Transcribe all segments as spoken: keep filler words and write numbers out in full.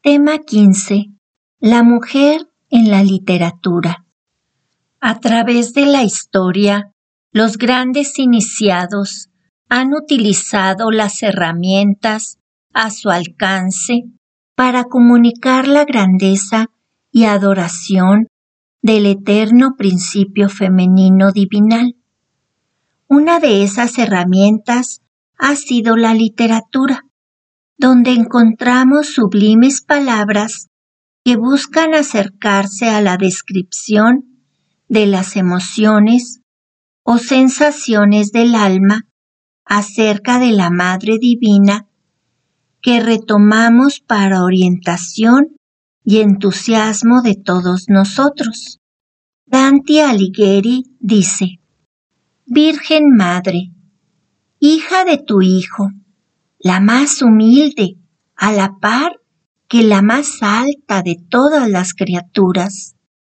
Tema quince. La mujer en la literatura. A través de la historia, los grandes iniciados han utilizado las herramientas a su alcance para comunicar la grandeza y adoración del eterno principio femenino divinal. Una de esas herramientas ha sido la literatura, donde encontramos sublimes palabras que buscan acercarse a la descripción de las emociones o sensaciones del alma acerca de la Madre Divina que retomamos para orientación y entusiasmo de todos nosotros. Dante Alighieri dice: Virgen Madre, hija de tu Hijo, la más humilde, a la par que la más alta de todas las criaturas,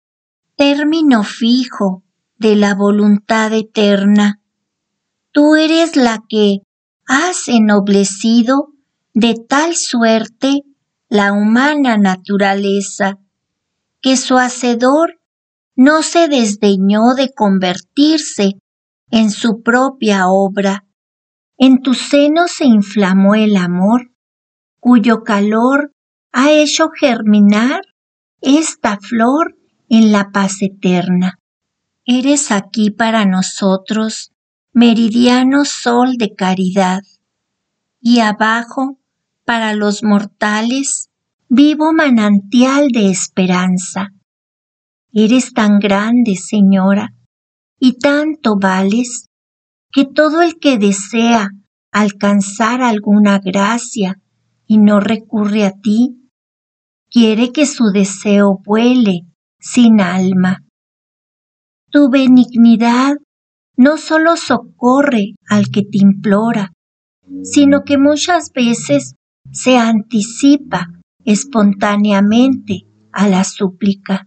término fijo de la voluntad eterna, tú eres la que has ennoblecido de tal suerte la humana naturaleza, que su Hacedor no se desdeñó de convertirse en su propia obra. En tu seno se inflamó el amor, cuyo calor ha hecho germinar esta flor en la paz eterna. Eres aquí para nosotros meridiano sol de caridad, y abajo, para los mortales, vivo manantial de esperanza. Eres tan grande, Señora, y tanto vales, que todo el que desea alcanzar alguna gracia y no recurre a ti, quiere que su deseo vuele sin alma. Tu benignidad no solo socorre al que te implora, sino que muchas veces se anticipa espontáneamente a la súplica.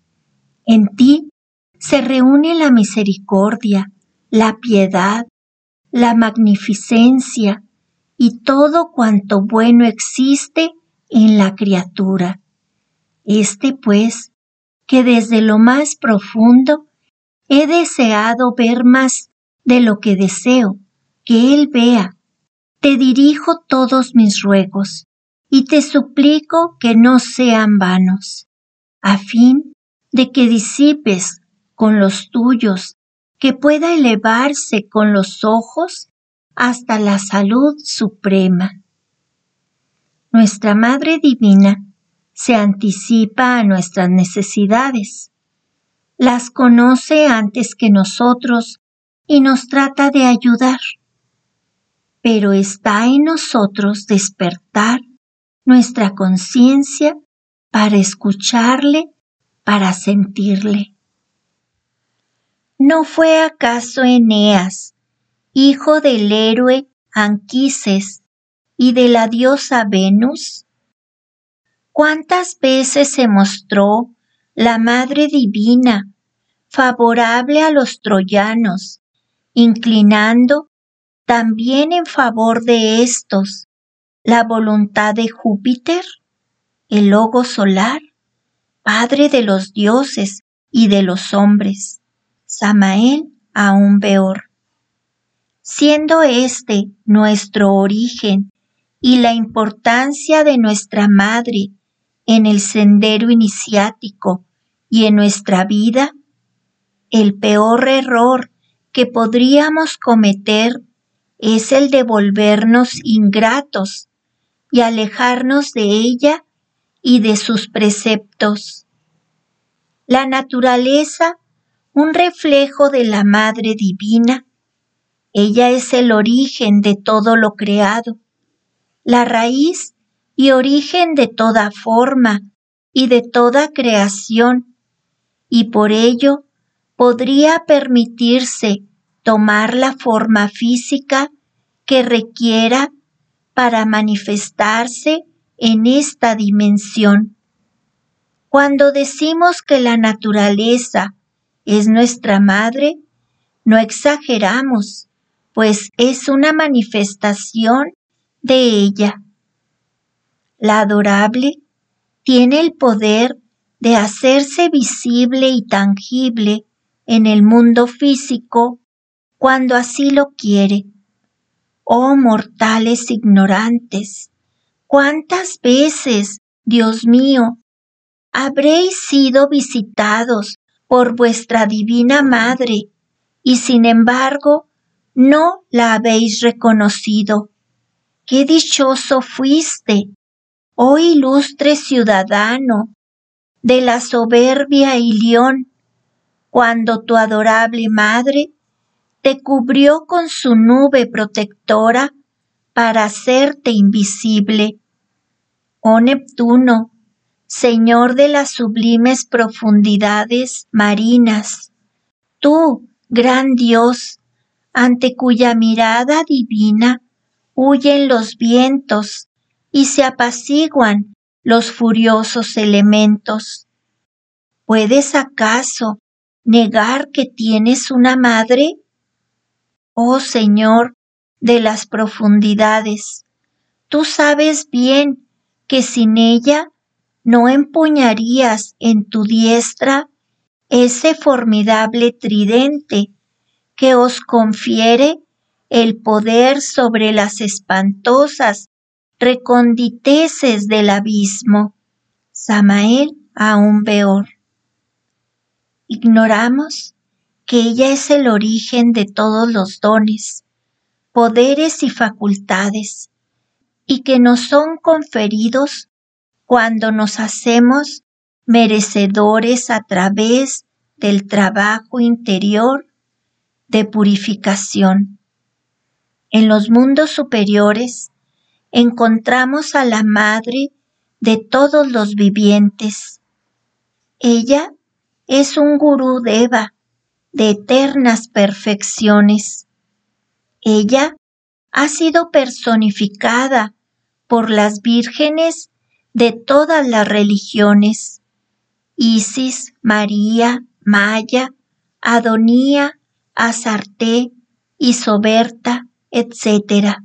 En ti se reúne la misericordia, la piedad, la magnificencia y todo cuanto bueno existe en la criatura. Este, pues, que desde lo más profundo he deseado ver más de lo que deseo que Él vea, te dirijo todos mis ruegos y te suplico que no sean vanos, a fin de que disipes con los tuyos, que pueda elevarse con los ojos hasta la salud suprema. Nuestra Madre Divina se anticipa a nuestras necesidades, las conoce antes que nosotros y nos trata de ayudar, pero está en nosotros despertar nuestra conciencia para escucharle, para sentirle. ¿No fue acaso Eneas, hijo del héroe Anquises y de la diosa Venus? ¿Cuántas veces se mostró la Madre Divina favorable a los troyanos, inclinando también en favor de éstos la voluntad de Júpiter, el logo solar, padre de los dioses y de los hombres, Samael aún peor? Siendo este nuestro origen y la importancia de nuestra Madre en el sendero iniciático y en nuestra vida, el peor error que podríamos cometer es el de volvernos ingratos y alejarnos de ella y de sus preceptos. La naturaleza, un reflejo de la Madre Divina, ella es el origen de todo lo creado, la raíz y origen de toda forma y de toda creación, y por ello podría permitirse tomar la forma física que requiera para manifestarse en esta dimensión. Cuando decimos que la naturaleza es nuestra madre, no exageramos, pues es una manifestación de ella. La adorable tiene el poder de hacerse visible y tangible en el mundo físico cuando así lo quiere. Oh mortales ignorantes, ¿cuántas veces, Dios mío, habréis sido visitados por vuestra divina Madre y sin embargo no la habéis reconocido? ¡Qué dichoso fuiste, oh ilustre ciudadano de la soberbia Ilión, cuando tu adorable Madre te cubrió con su nube protectora para hacerte invisible! Oh Neptuno, Señor de las sublimes profundidades marinas, tú, gran Dios, ante cuya mirada divina huyen los vientos y se apaciguan los furiosos elementos. ¿Puedes acaso negar que tienes una madre? Oh Señor de las profundidades, tú sabes bien que sin ella no empuñarías en tu diestra ese formidable tridente que os confiere el poder sobre las espantosas reconditeces del abismo. Samael Aún Weor. Ignoramos que ella es el origen de todos los dones, poderes y facultades, y que nos son conferidos cuando nos hacemos merecedores a través del trabajo interior de purificación. En los mundos superiores encontramos a la Madre de todos los vivientes. Ella es un gurú deva de eternas perfecciones. Ella ha sido personificada por las vírgenes de todas las religiones: Isis, María, Maya, Adonía, Asarte, Isoberta, etcétera.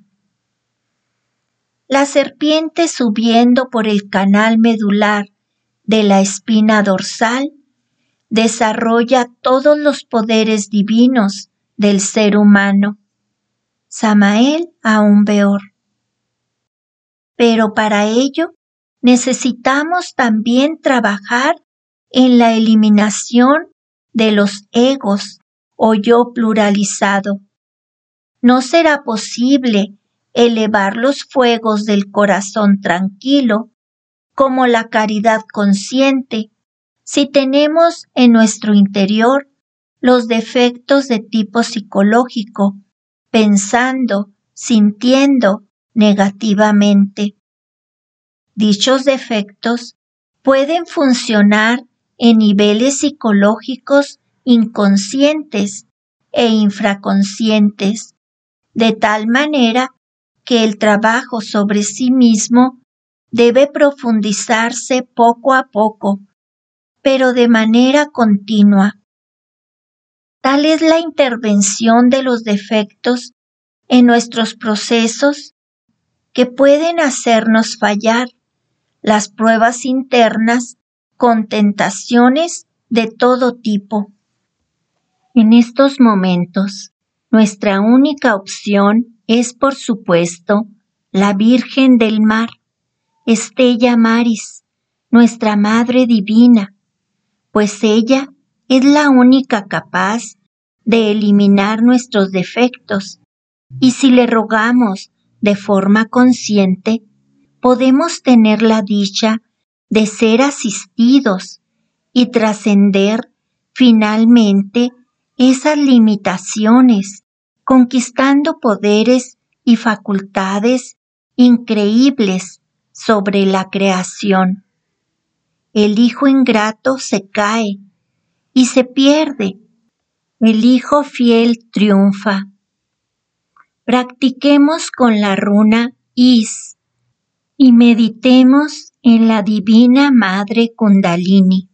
La serpiente, subiendo por el canal medular de la espina dorsal, desarrolla todos los poderes divinos del ser humano. Samael Aún Weor. Pero para ello necesitamos también trabajar en la eliminación de los egos o yo pluralizado. No será posible elevar los fuegos del corazón tranquilo como la caridad consciente si tenemos en nuestro interior los defectos de tipo psicológico, pensando, sintiendo negativamente. Dichos defectos pueden funcionar en niveles psicológicos inconscientes e infraconscientes, de tal manera que el trabajo sobre sí mismo debe profundizarse poco a poco, pero de manera continua. Tal es la intervención de los defectos en nuestros procesos que pueden hacernos fallar las pruebas internas con tentaciones de todo tipo. En estos momentos, nuestra única opción es, por supuesto, la Virgen del Mar, Stella Maris, nuestra Madre Divina, pues ella es la única capaz de eliminar nuestros defectos, y si le rogamos de forma consciente, podemos tener la dicha de ser asistidos y trascender finalmente esas limitaciones, conquistando poderes y facultades increíbles sobre la creación. El hijo ingrato se cae y se pierde. El hijo fiel triunfa. Practiquemos con la runa Is y meditemos en la Divina Madre Kundalini.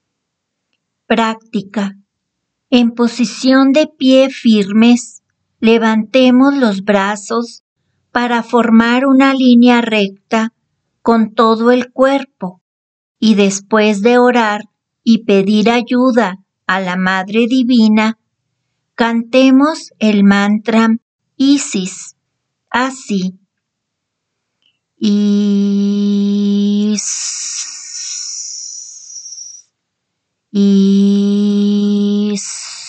Práctica. En posición de pie firmes, levantemos los brazos para formar una línea recta con todo el cuerpo, y después de orar y pedir ayuda a la Madre Divina, cantemos el mantra Isis, así. Is, is,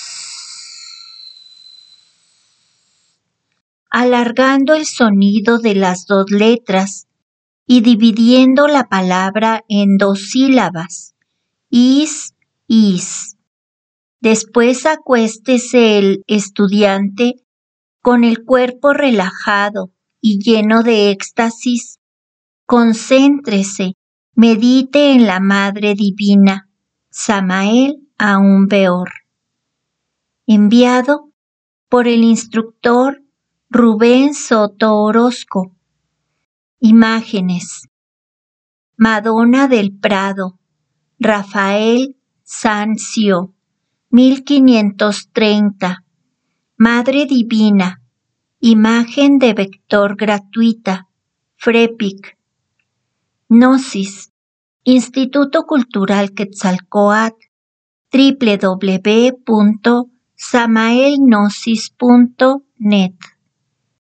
alargando el sonido de las dos letras y dividiendo la palabra en dos sílabas, is, is. Después acuéstese el estudiante con el cuerpo relajado y lleno de éxtasis. Concéntrese, medite en la Madre Divina, Samael aún peor. Enviado por el instructor Rubén Soto Orozco. Imágenes: Madonna del Prado, Rafael Sanzio, mil quinientos treinta. Madre Divina, imagen de vector gratuita, Frepic. Gnosis, Instituto Cultural Quetzalcóatl, doble u doble u doble u punto samaelgnosis punto net.